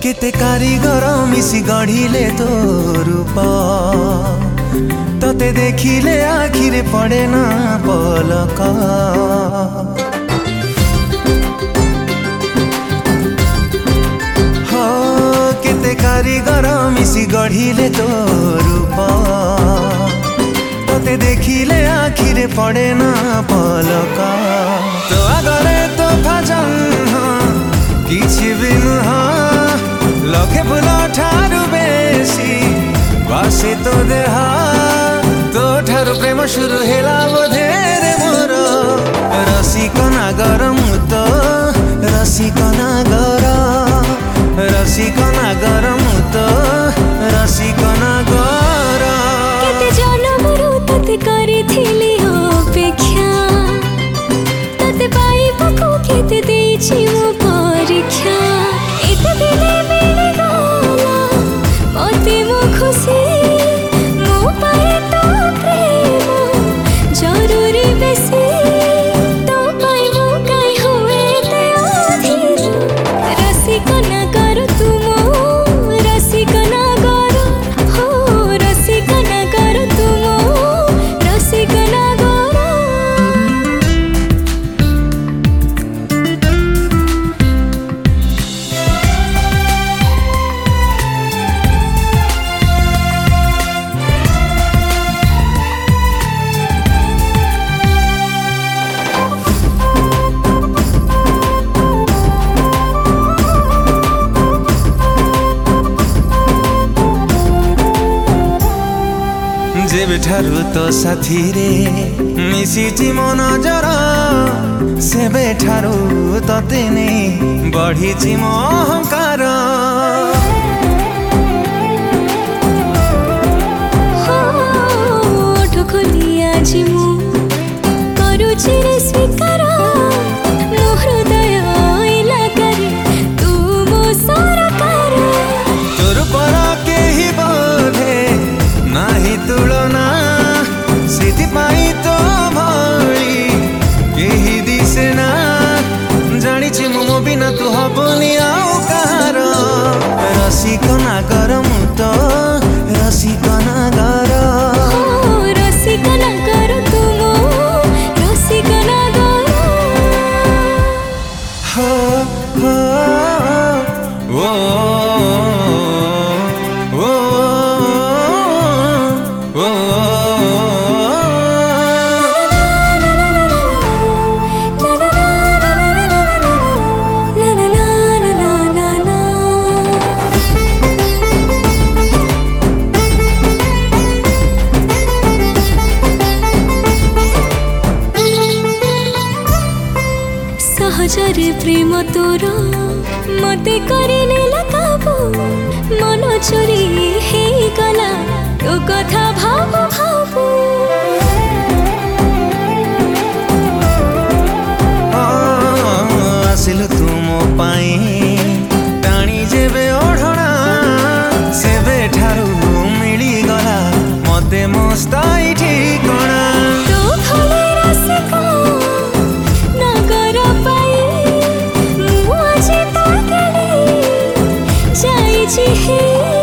केते कारीगर मिसी गढ़िले तो रूप तते देखिले आखिरे पड़े ना पलक। हो केते कारीगर मिसी गढ़िले तो रूप तते देखिले आखिरे पड़े ना पलक। तो आगरे तो भजन किछि भी नुह लखे फूल ठारू बेसी बासे तो देह तो ठारू प्रेम शुरू हेला बोधे रे मोर। रसिक नागर मुतो रसिक नागर रसिक नागर मुतो रसिक नागर। केते जनमरु तते करिथिली अपेक्षा तते पाइबको केते देछि मो परीक्षा। एते दिने मिली गला मते मो खुशी मो पाए तो प्रेम जरूरी बेसी तो पाए मो काई होए ते अधीर। रसिक नागर तुमो रसिक नागर हो रसिक नागर तुमो रसिक नागर। जेबे ठारू तो साथी रे मिसिची मो नजर सेबे ठारू तते ने बढ़ीची मो अहंकार। ओठ खोली आज मु करूची रे स्वीकार मो हृदय इलाकारे तू मो सरकार। तोर पर केही बोधे नाही तुलना सिथिपाई तो भली केही दिसे ना जानिछि मो बिना तू हबनी आउ कहार। रसिक नागर मुतो रसिक नागर रसिक नागर तुमो रसिक नागर। हो हो ओ ओ ओ सहजरे प्रेम तोर मते करिने काबू मन चोरी हे गला तो कथा भाबू भाबू। आसिल तुम पाई टाणी जेबे ओढ़ना सेबे ठारू मिली गला मते मस्ताई ठिकना। तो भले रसिक नागर पाई मु आज ताकेली जाइछि हे।